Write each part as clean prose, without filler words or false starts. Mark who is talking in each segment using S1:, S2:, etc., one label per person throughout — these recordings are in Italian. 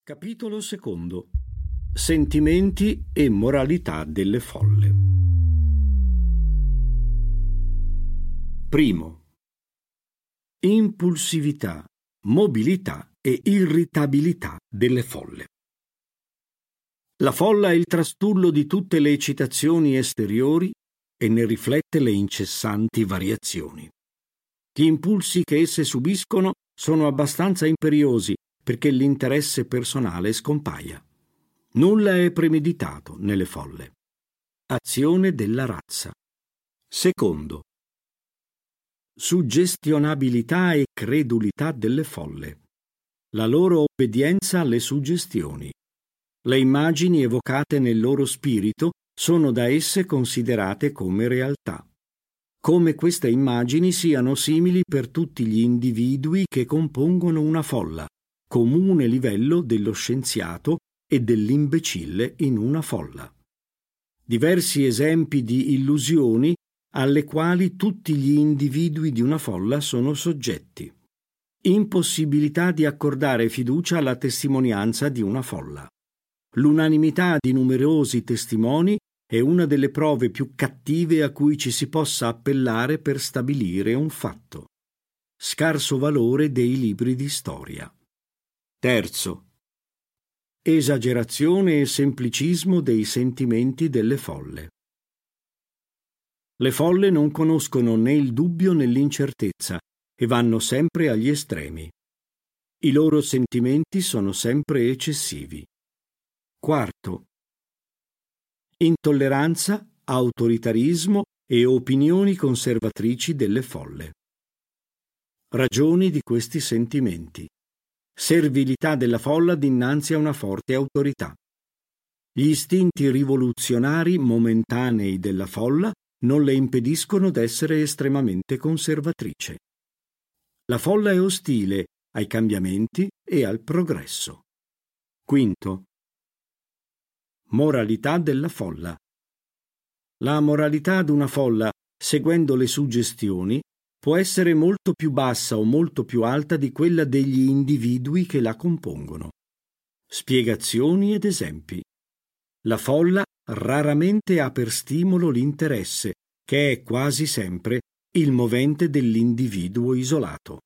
S1: Capitolo secondo. Sentimenti e moralità delle folle. Primo. Impulsività, mobilità e irritabilità delle folle. La folla è il trastullo di tutte le eccitazioni esteriori e ne riflette le incessanti variazioni. Gli impulsi che esse subiscono sono abbastanza imperiosi perché l'interesse personale scompaia. Nulla è premeditato nelle folle. Azione della razza. Secondo. Suggestionabilità e credulità delle folle. La loro obbedienza alle suggestioni. Le immagini evocate nel loro spirito sono da esse considerate come realtà. Come queste immagini siano simili per tutti gli individui che compongono una folla, comune livello dello scienziato e dell'imbecille in una folla. Diversi esempi di illusioni alle quali tutti gli individui di una folla sono soggetti. Impossibilità di accordare fiducia alla testimonianza di una folla. L'unanimità di numerosi testimoni è una delle prove più cattive a cui ci si possa appellare per stabilire un fatto. Scarso valore dei libri di storia. Terzo. Esagerazione e semplicismo dei sentimenti delle folle. Le folle non conoscono né il dubbio né l'incertezza e vanno sempre agli estremi. I loro sentimenti sono sempre eccessivi. Quarto. Intolleranza, autoritarismo e opinioni conservatrici delle folle. Ragioni di questi sentimenti. Servilità della folla dinanzi a una forte autorità. Gli istinti rivoluzionari momentanei della folla non le impediscono d'essere estremamente conservatrice. La folla è ostile ai cambiamenti e al progresso. Quinto. Moralità della folla. La moralità d'una folla, seguendo le suggestioni, può essere molto più bassa o molto più alta di quella degli individui che la compongono. Spiegazioni ed esempi. La folla raramente ha per stimolo l'interesse, che è quasi sempre il movente dell'individuo isolato.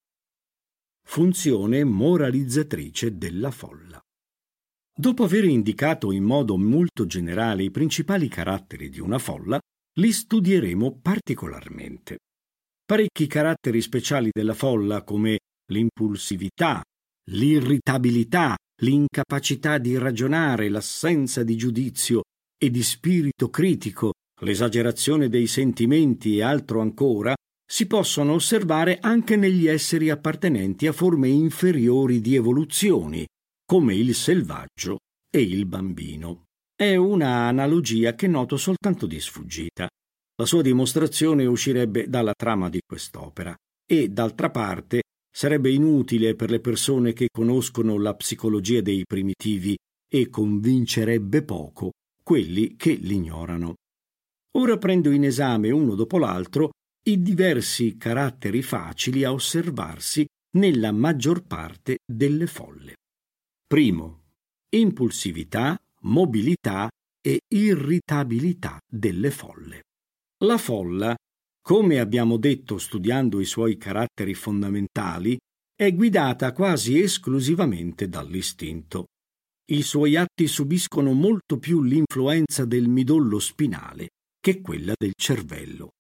S1: Funzione moralizzatrice della folla. Dopo aver indicato in modo molto generale i principali caratteri di una folla, li studieremo particolarmente. Parecchi caratteri speciali della folla, come l'impulsività, l'irritabilità, l'incapacità di ragionare, l'assenza di giudizio e di spirito critico, l'esagerazione dei sentimenti e altro ancora, si possono osservare anche negli esseri appartenenti a forme inferiori di evoluzioni, come il selvaggio e il bambino. È una analogia che noto soltanto di sfuggita. La sua dimostrazione uscirebbe dalla trama di quest'opera e, d'altra parte, sarebbe inutile per le persone che conoscono la psicologia dei primitivi e convincerebbe poco quelli che l'ignorano. Ora prendo in esame uno dopo l'altro i diversi caratteri facili a osservarsi nella maggior parte delle folle. Primo. Impulsività, mobilità e irritabilità delle folle. La folla, come abbiamo detto studiando i suoi caratteri fondamentali, è guidata quasi esclusivamente dall'istinto. I suoi atti subiscono molto più l'influenza del midollo spinale che quella del cervello.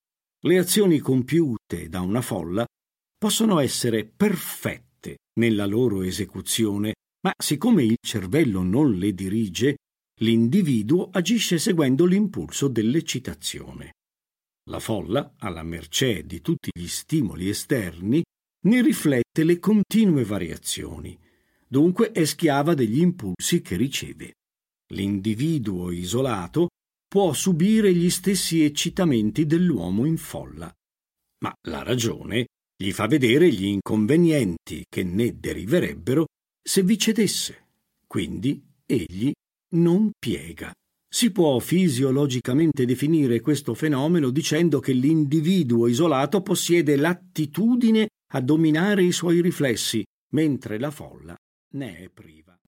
S1: Le azioni compiute da una folla possono essere perfette nella loro esecuzione, ma siccome il cervello non le dirige, l'individuo agisce seguendo l'impulso dell'eccitazione. La folla, alla mercé di tutti gli stimoli esterni, ne riflette le continue variazioni, dunque è schiava degli impulsi che riceve. L'individuo isolato può subire gli stessi eccitamenti dell'uomo in folla, ma la ragione gli fa vedere gli inconvenienti che ne deriverebbero se vi cedesse, quindi egli non piega. Si può fisiologicamente definire questo fenomeno dicendo che l'individuo isolato possiede l'attitudine a dominare i suoi riflessi, mentre la folla ne è priva.